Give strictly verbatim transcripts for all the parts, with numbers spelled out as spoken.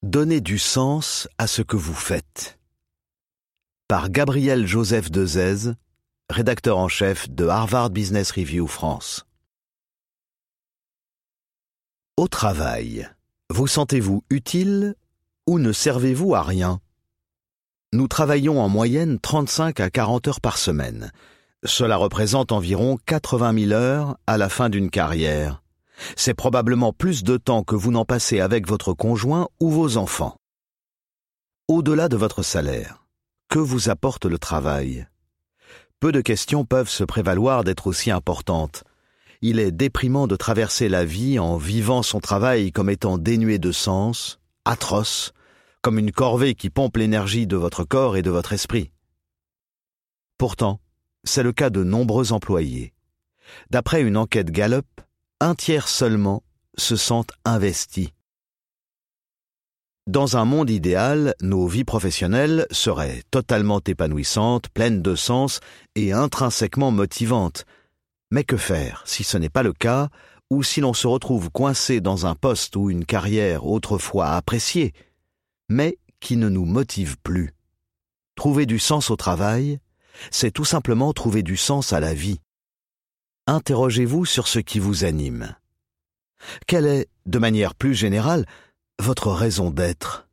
Donnez du sens à ce que vous faites. Par Gabriel Joseph Dezèze, rédacteur en chef de Harvard Business Review France. Au travail, vous sentez-vous utile ou ne servez-vous à rien? Nous travaillons en moyenne trente-cinq à quarante heures par semaine. Cela représente environ quatre-vingt mille heures à la fin d'une carrière. C'est probablement plus de temps que vous n'en passez avec votre conjoint ou vos enfants. Au-delà de votre salaire, que vous apporte le travail? Peu de questions peuvent se prévaloir d'être aussi importantes. Il est déprimant de traverser la vie en vivant son travail comme étant dénué de sens, atroce, comme une corvée qui pompe l'énergie de votre corps et de votre esprit. Pourtant, c'est le cas de nombreux employés. D'après une enquête Gallup, un tiers seulement se sentent investis. Dans un monde idéal, nos vies professionnelles seraient totalement épanouissantes, pleines de sens et intrinsèquement motivantes. Mais que faire si ce n'est pas le cas, ou si l'on se retrouve coincé dans un poste ou une carrière autrefois appréciée, mais qui ne nous motive plus? Trouver du sens au travail, c'est tout simplement trouver du sens à la vie. Interrogez-vous sur ce qui vous anime. Quelle est, de manière plus générale, votre raison d'être?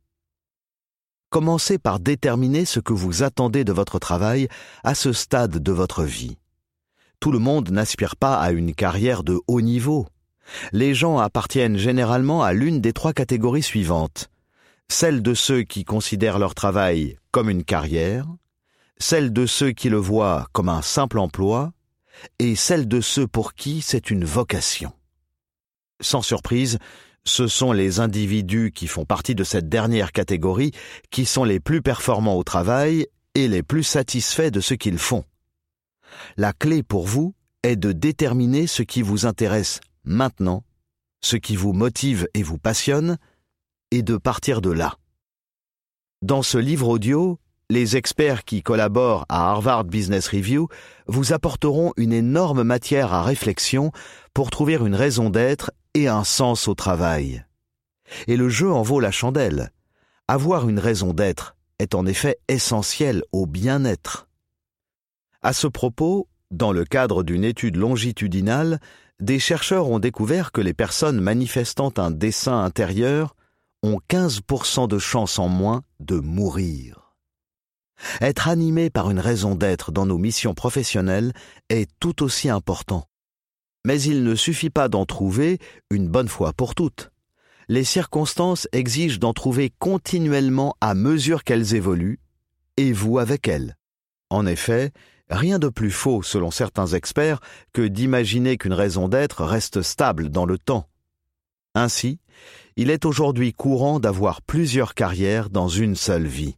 Commencez par déterminer ce que vous attendez de votre travail à ce stade de votre vie. Tout le monde n'aspire pas à une carrière de haut niveau. Les gens appartiennent généralement à l'une des trois catégories suivantes. Celle de ceux qui considèrent leur travail comme une carrière, celle de ceux qui le voient comme un simple emploi, et celle de ceux pour qui c'est une vocation. Sans surprise, ce sont les individus qui font partie de cette dernière catégorie qui sont les plus performants au travail et les plus satisfaits de ce qu'ils font. La clé pour vous est de déterminer ce qui vous intéresse maintenant, ce qui vous motive et vous passionne, et de partir de là. Dans ce livre audio, les experts qui collaborent à Harvard Business Review vous apporteront une énorme matière à réflexion pour trouver une raison d'être et un sens au travail. Et le jeu en vaut la chandelle. Avoir une raison d'être est en effet essentiel au bien-être. À ce propos, dans le cadre d'une étude longitudinale, des chercheurs ont découvert que les personnes manifestant un dessein intérieur ont quinze pour cent de chances en moins de mourir. Être animé par une raison d'être dans nos missions professionnelles est tout aussi important. Mais il ne suffit pas d'en trouver une bonne fois pour toutes. Les circonstances exigent d'en trouver continuellement à mesure qu'elles évoluent, et vous avec elles. En effet, rien de plus faux, selon certains experts, que d'imaginer qu'une raison d'être reste stable dans le temps. Ainsi, il est aujourd'hui courant d'avoir plusieurs carrières dans une seule vie.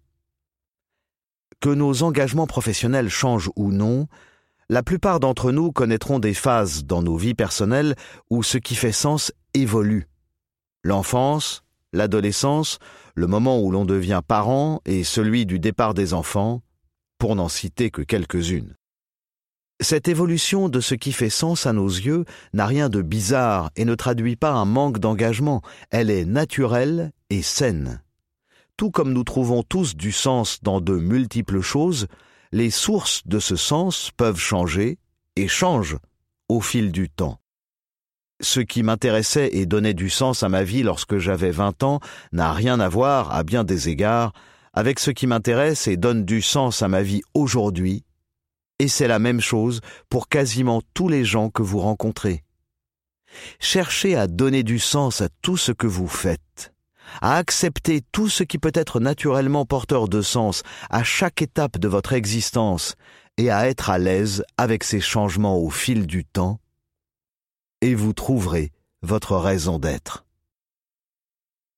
Que nos engagements professionnels changent ou non, la plupart d'entre nous connaîtront des phases dans nos vies personnelles où ce qui fait sens évolue. L'enfance, l'adolescence, le moment où l'on devient parent et celui du départ des enfants, pour n'en citer que quelques-unes. Cette évolution de ce qui fait sens à nos yeux n'a rien de bizarre et ne traduit pas un manque d'engagement, elle est naturelle et saine. Tout comme nous trouvons tous du sens dans de multiples choses, les sources de ce sens peuvent changer et changent au fil du temps. Ce qui m'intéressait et donnait du sens à ma vie lorsque j'avais vingt ans n'a rien à voir, à bien des égards, avec ce qui m'intéresse et donne du sens à ma vie aujourd'hui, et c'est la même chose pour quasiment tous les gens que vous rencontrez. Cherchez à donner du sens à tout ce que vous faites, à accepter tout ce qui peut être naturellement porteur de sens à chaque étape de votre existence et à être à l'aise avec ces changements au fil du temps, et vous trouverez votre raison d'être.